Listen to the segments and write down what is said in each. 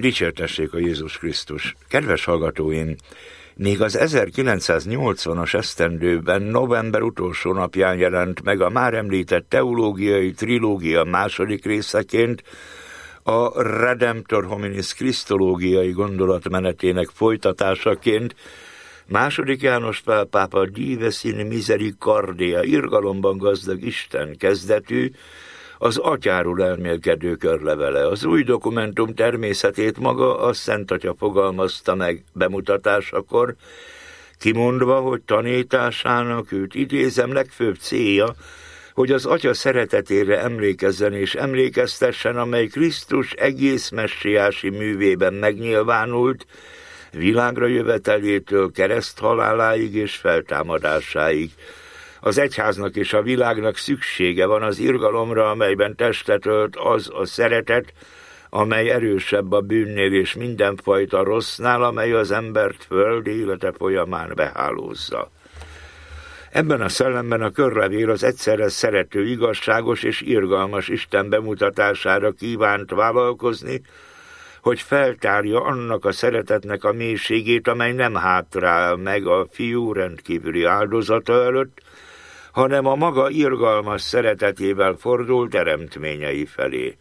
Dicsértessék a Jézus Krisztus! Kedves hallgatóim! Még az 1980-as esztendőben november utolsó napján jelent meg a már említett teológiai trilógia második részeként a Redemptor Hominis krisztológiai gondolatmenetének folytatásaként II. János Pál pápa Dives in Misericordia, irgalomban gazdag Isten kezdetű, az Atyáról elmélkedő körlevele. Az új dokumentum természetét maga a Szent Atya fogalmazta meg bemutatásakor, kimondva, hogy tanításának, őt idézem, legfőbb célja, hogy az Atya szeretetére emlékezzen és emlékeztessen, amely Krisztus egész messiási művében megnyilvánult, világra jövetelétől kereszthaláláig és feltámadásáig. Az egyháznak és a világnak szüksége van az irgalomra, amelyben testet ölt az a szeretet, amely erősebb a bűnnél és mindenfajta rossznál, amely az embert föld élete folyamán behálózza. Ebben a szellemben a körlevél az egyszerre szerető, igazságos és irgalmas Isten bemutatására kívánt vállalkozni, hogy feltárja annak a szeretetnek a mélységét, amely nem hátrál meg a fiú rendkívüli áldozata előtt, hanem a maga irgalmas szeretetével fordul teremtményei felé.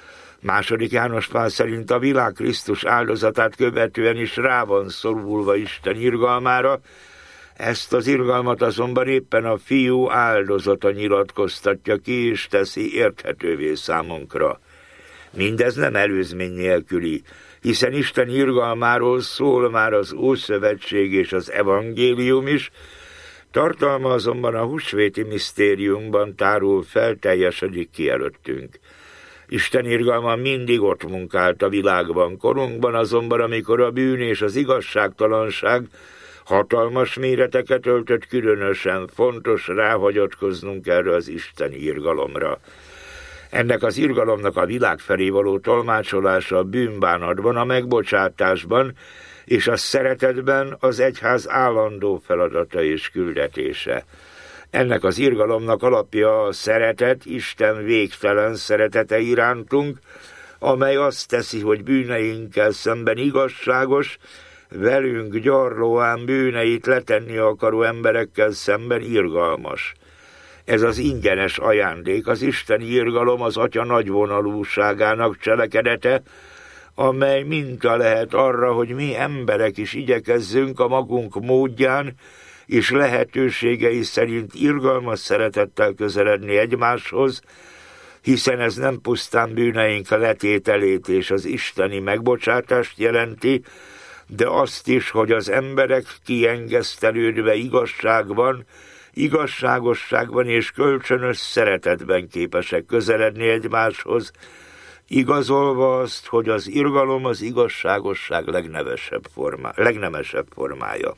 II. János Pál szerint a világ Krisztus áldozatát követően is rá van szorulva Isten irgalmára, ezt az irgalmat azonban éppen a fiú áldozata nyilatkoztatja ki és teszi érthetővé számunkra. Mindez nem előzmény nélküli, hiszen Isten irgalmáról szól már az Ószövetség és az evangélium is, tartalma azonban a húsvéti misztériumban tárul fel, teljesedik ki előttünk. Isten irgalma mindig ott munkált a világban, korunkban azonban, amikor a bűn és az igazságtalanság hatalmas méreteket öltött, különösen fontos ráhagyatkoznunk erre az isteni irgalomra. Ennek az irgalomnak a világ felé való tolmácsolása a bűnbánatban, a megbocsátásban és a szeretetben az egyház állandó feladata és küldetése. Ennek az irgalomnak alapja a szeretet, Isten végtelen szeretete irántunk, amely azt teszi, hogy bűneinkkel szemben igazságos, velünk gyarlóan bűneit letenni akaró emberekkel szemben irgalmas. Ez az ingyenes ajándék, az isteni irgalom az Atya nagyvonalúságának cselekedete, amely minta lehet arra, hogy mi emberek is igyekezzünk a magunk módján és lehetőségei szerint irgalmas szeretettel közeledni egymáshoz, hiszen ez nem pusztán bűneink letételét és az isteni megbocsátást jelenti, de azt is, hogy az emberek kiengesztelődve igazságosságban és kölcsönös szeretetben képesek közeledni egymáshoz, igazolva azt, hogy az irgalom az igazságosság legnemesebb formája.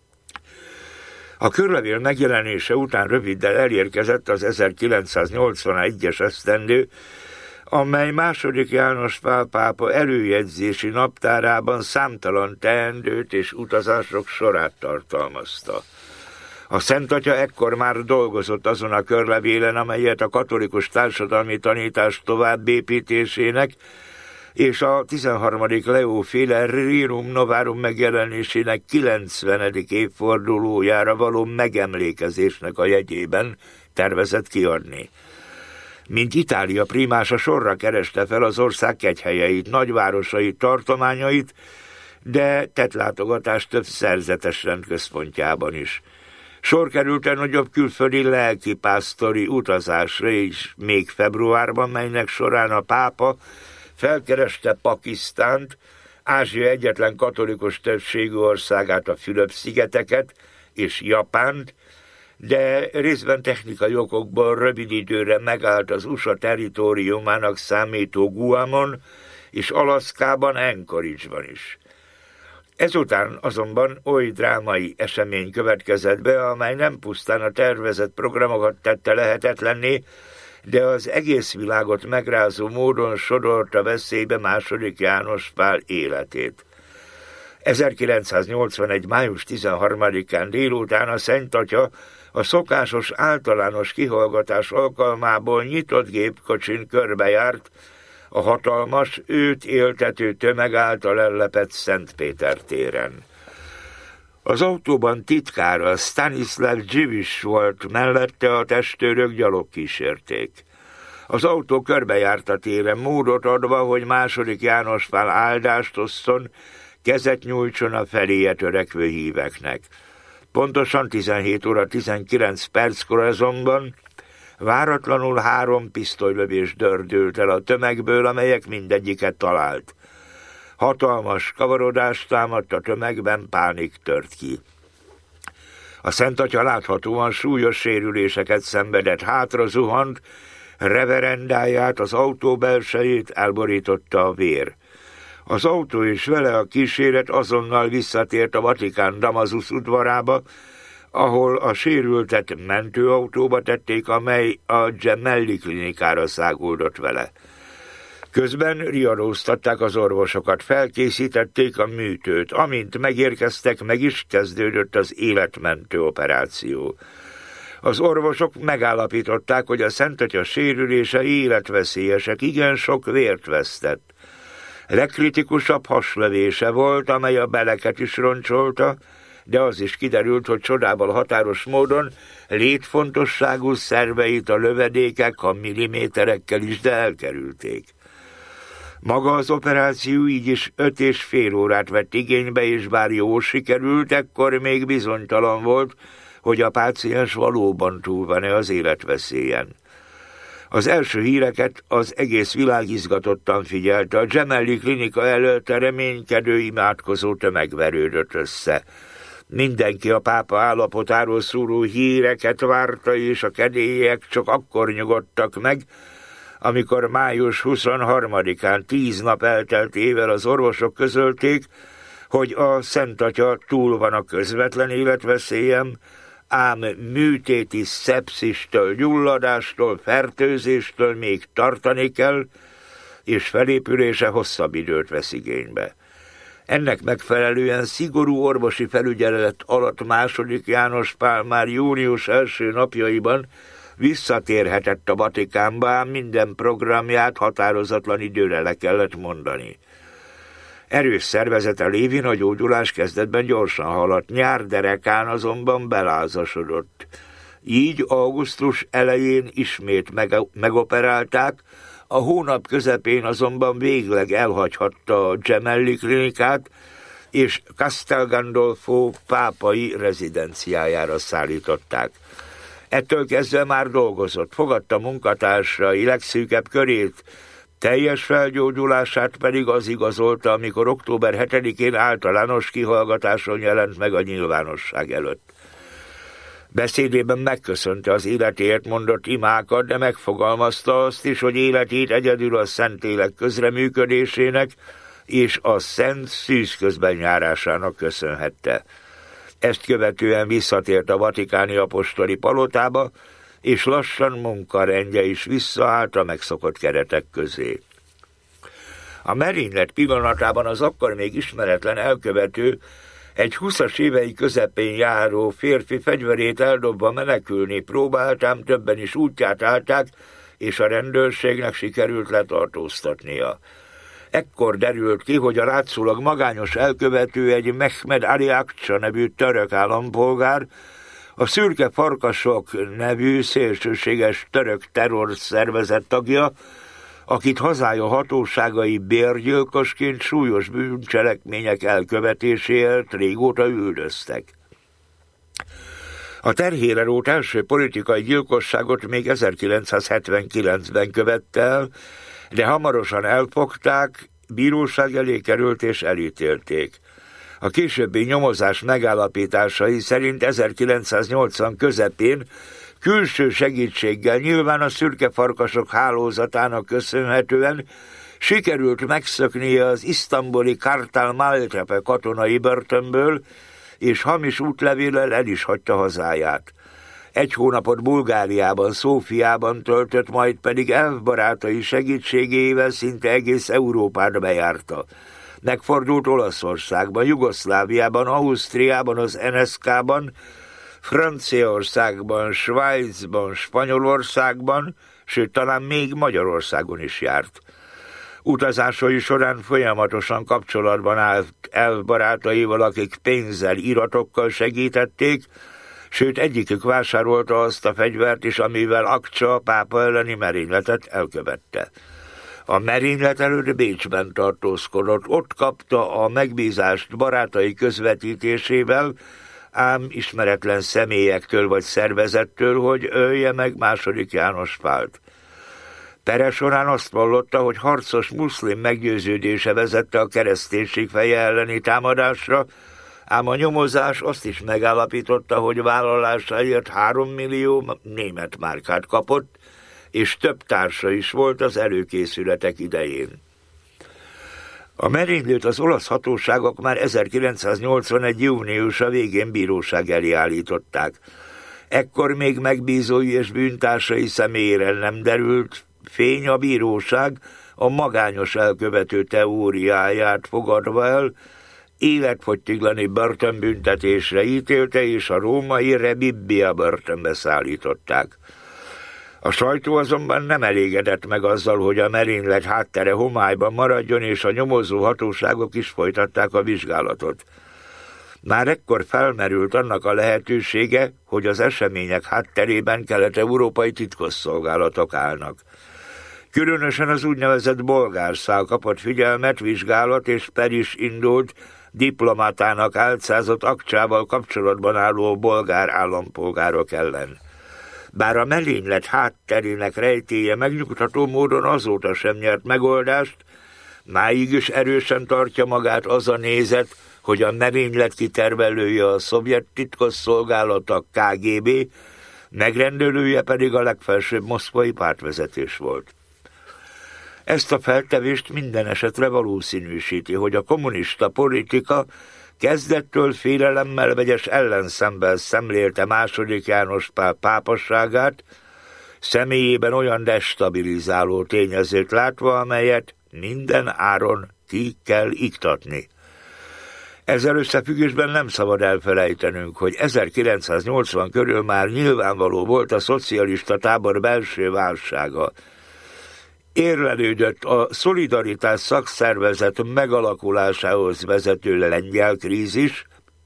A körlevél megjelenése után röviddel elérkezett az 1981-es esztendő, amely II. János Pál pápa előjegyzési naptárában számtalan teendőt és utazások sorát tartalmazta. A Szent Atya ekkor már dolgozott azon a körlevélen, amelyet a katolikus társadalmi tanítás továbbépítésének és a 13. Leó-féle Rerum Novarum megjelenésének 90. évfordulójára való megemlékezésnek a jegyében tervezett kiadni. Mint Itália primása sorra kereste fel az ország kegyhelyeit, nagyvárosait, tartományait, de tett látogatást több szerzetes rendközpontjában is. Sor került a nagyobb külföldi lelkipásztori utazásra is még februárban, melynek során a pápa felkereste Pakisztánt, Ázsia egyetlen katolikus többségű országát, a Fülöp-szigeteket és Japánt, de részben technikai okokból rövid időre megállt az USA territóriumának számító Guamon és Alaszkában, Anchorage-ban is. Ezután azonban oly drámai esemény következett be, amely nem pusztán a tervezett programokat tette lehetetlenné, de az egész világot megrázó módon sodorta veszélybe II. János Pál életét. 1981. május 13-án délután a Szent Atya a szokásos általános kihallgatás alkalmából nyitott gépkocsin körbejárt a hatalmas, őt éltető tömeg által ellepett Szentpéter téren. Az autóban titkára Stanislav Dziwisz volt, mellette a testőrök gyalog kísérték. Az autó körbejárt a téren, módot adva, hogy II. János Pál áldást osszon, kezet nyújtson a feléje törekvő híveknek. Pontosan 17 óra 19 perckor azonban váratlanul 3 pisztolylövés dördült el a tömegből, amelyek mindegyiket talált. Hatalmas kavarodást támadt a tömegben, pánik tört ki. A Szentatya láthatóan súlyos sérüléseket szenvedett, hátra zuhant, reverendáját, az autó belsejét elborította a vér. Az autó és vele a kíséret azonnal visszatért a Vatikán Damasus udvarába, ahol a sérültet mentőautóba tették, amely a Gemelli klinikára száguldott vele. Közben riadóztatták az orvosokat, felkészítették a műtőt. Amint megérkeztek, meg is kezdődött az életmentő operáció. Az orvosok megállapították, hogy a Szentatya sérülése életveszélyesek, igen sok vért vesztett. Legkritikusabb haslövése volt, amely a beleket is roncsolta, de az is kiderült, hogy csodával határos módon létfontosságú szerveit a lövedékek a milliméterekkel is, de elkerülték. Maga az operáció így is 5,5 órát vett igénybe, és bár jól sikerült, ekkor még bizonytalan volt, hogy a páciens valóban túl van-e az életveszélyen. Az első híreket az egész világ izgatottan figyelte, a Gemelli klinika előtt a reménykedő, imádkozó tömeg verődött össze. Mindenki a pápa állapotáról szóló híreket várta, és a kedélyek csak akkor nyugodtak meg, amikor május 23-án 10 nap elteltével az orvosok közölték, hogy a Szentatya túl van a közvetlen életveszélyem, ám műtéti szepszistől, gyulladástól, fertőzéstől még tartani kell, és felépülése hosszabb időt vesz igénybe. Ennek megfelelően szigorú orvosi felügyelet alatt II. János Pál már június első napjaiban visszatérhetett a Vatikánba, ám minden programját határozatlan időre le kellett mondani. Erős szervezete lévén a gyógyulás kezdetben gyorsan haladt, nyár derekán azonban belázasodott. Így augusztus elején ismét megoperálták, a hónap közepén azonban végleg elhagyhatta a Gemelli klinikát, és Castel Gandolfo pápai rezidenciájára szállították. Ettől kezdve már dolgozott, fogadta munkatársai legszűkebb körét, teljes felgyógyulását pedig az igazolta, amikor október 7-én általános kihallgatáson jelent meg a nyilvánosság előtt. Beszédében megköszönte az életéért mondott imákat, de megfogalmazta azt is, hogy életét egyedül a Szentlélek közreműködésének és a Szent Szűz közben járásának köszönhette. Ezt követően visszatért a vatikáni apostoli palotába, és lassan munkarendje is visszaállt a megszokott keretek közé. A merénylet pillanatában az akkor még ismeretlen elkövető egy 20-as évei közepén járó férfi fegyverét eldobva menekülni próbált, ám többen is útját állták, és a rendőrségnek sikerült letartóztatnia. Ekkor derült ki, hogy a látszólag magányos elkövető egy Mehmed Ali Akça nevű török állampolgár, a Szürke Farkasok nevű szélsőséges török terrorszervezet tagja, akit hazája hatóságai bérgyilkosként súlyos bűncselekmények elkövetéséért régóta üldöztek. A terhére rót első politikai gyilkosságot még 1979-ben követte el, de hamarosan elfogták, bíróság elé került és elítélték. A későbbi nyomozás megállapításai szerint 1980 közepén külső segítséggel, nyilván a Szürke Farkasok hálózatának köszönhetően sikerült megszöknie az isztambuli Kartal Maltepe katonai börtönből, és hamis útlevéllel el is hagyta hazáját. 1 hónapot Bulgáriában, Szófiában töltött, majd pedig elfbarátai segítségével szinte egész Európát bejárta. Megfordult Olaszországban, Jugoszláviában, Ausztriában, az NSZK-ban, Franciaországban, Svájcban, Spanyolországban, sőt talán még Magyarországon is járt. Utazásai során folyamatosan kapcsolatban állt elf barátaival, akik pénzzel, iratokkal segítették, sőt egyikük vásárolta azt a fegyvert is, amivel Akcsa a pápa elleni merényletet elkövette. A merénylet előtt Bécsben tartózkodott, ott kapta a megbízást barátai közvetítésével, ám ismeretlen személyektől vagy szervezettől, hogy ölje meg II. János Pált. Pere során azt vallotta, hogy harcos muszlim meggyőződése vezette a kereszténység feje elleni támadásra, ám a nyomozás azt is megállapította, hogy vállalásáért 3 millió német márkát kapott, és több társa is volt az előkészületek idején. A merénylőt az olasz hatóságok már 1981. júniusa végén bíróság elé állították. Ekkor még megbízói és bűntársai személyére nem derült fény, a bíróság a magányos elkövető teóriáját fogadva el, életfogytiglani börtönbüntetésre ítélte, és a római Rebibbia börtönbe szállították. A sajtó azonban nem elégedett meg azzal, hogy a merénylet háttere homályban maradjon, és a nyomozó hatóságok is folytatták a vizsgálatot. Már ekkor felmerült annak a lehetősége, hogy az események hátterében kelet-európai titkosszolgálatok állnak. Különösen az úgynevezett bolgárszál kapott figyelmet, vizsgálat és per is indult diplomatának álcázott Akcsával kapcsolatban álló bolgár állampolgárok ellen. Bár a merénylet hátterének rejtélye megnyugtató módon azóta sem nyert megoldást, máig is erősen tartja magát az a nézet, hogy a merénylet kitervelője a szovjet titkosszolgálat, a KGB, megrendelője pedig a legfelsőbb moszkvai pártvezetés volt. Ezt a feltevést minden esetre valószínűsíti, hogy a kommunista politika kezdettől félelemmel vegyes ellenszemben szemlélte II. János Pál pápasságát, személyében olyan destabilizáló tényezőt látva, amelyet minden áron ki kell iktatni. Ezzel összefüggésben nem szabad elfelejtenünk, hogy 1980 körül már nyilvánvaló volt a szocialista tábor belső válsága. Érlelődött a Szolidaritás szakszervezet megalakulásához vezető lengyel krízis,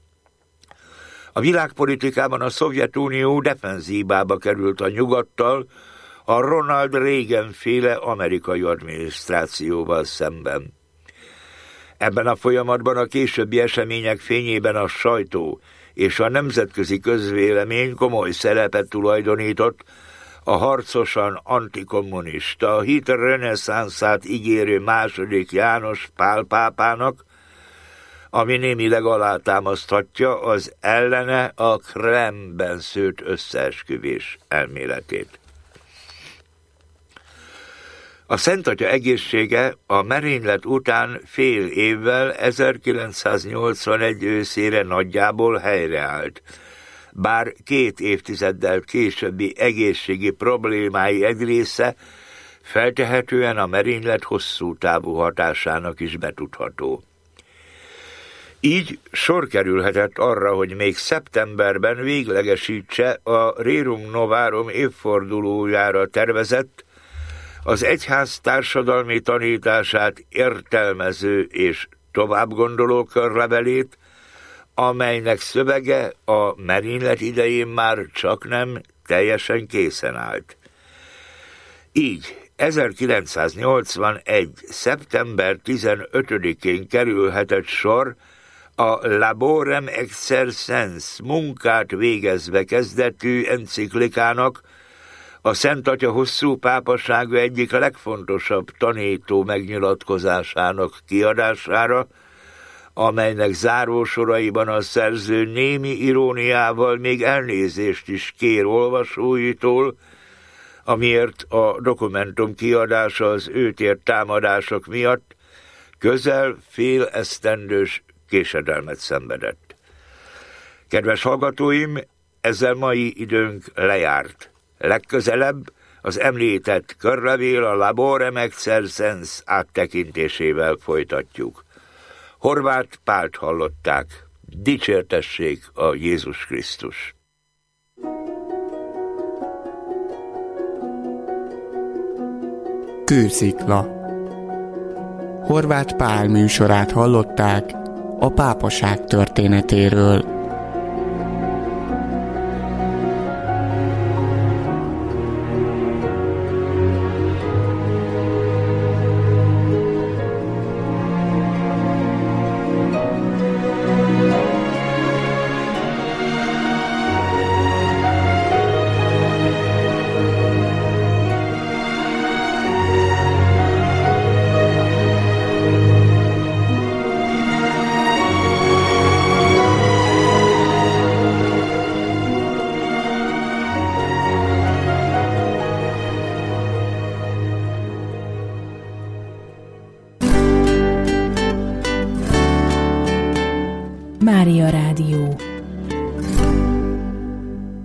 a világpolitikában a Szovjetunió defenzívába került a nyugattal, a Ronald Reagan-féle amerikai adminisztrációval szemben. Ebben a folyamatban a későbbi események fényében a sajtó és a nemzetközi közvélemény komoly szerepet tulajdonított a harcosan antikommunista, a hit reneszánszát ígérő II. János Pál pápának, ami némileg alátámaszthatja az ellene a Kremlben szőtt összeesküvés elméletét. A Szentatya egészsége a merénylet után fél évvel 1981 őszére nagyjából helyreállt, bár 2 évtizeddel későbbi egészségi problémái egy része feltehetően a merénylet hosszú távú hatásának is betudható. Így sor kerülhetett arra, hogy még szeptemberben véglegesítse a Rerum Novarum évfordulójára tervezett, az egyház társadalmi tanítását értelmező és továbbgondoló körlevelét, amelynek szövege a merénylet idején már csaknem teljesen készen állt. Így 1981. szeptember 15-én kerülhetett sor a Laborem Exercens munkát végezve kezdetű enciklikának, a Szent Atya hosszú pápasága egyik legfontosabb tanító megnyilatkozásának kiadására, amelynek zárósoraiban a szerző némi iróniával még elnézést is kér olvasóitól, amiért a dokumentum kiadása az őt ért támadások miatt közel fél esztendős késedelmet szenvedett. Kedves hallgatóim, ezzel mai időnk lejárt. Legközelebb az említett körlevél a Laborem Exercens áttekintésével folytatjuk. Horváth Pált hallották. Dicsértessék a Jézus Krisztus! Kőszikla. Horváth Pál műsorát hallották a pápaság történetéről. Mária Rádió.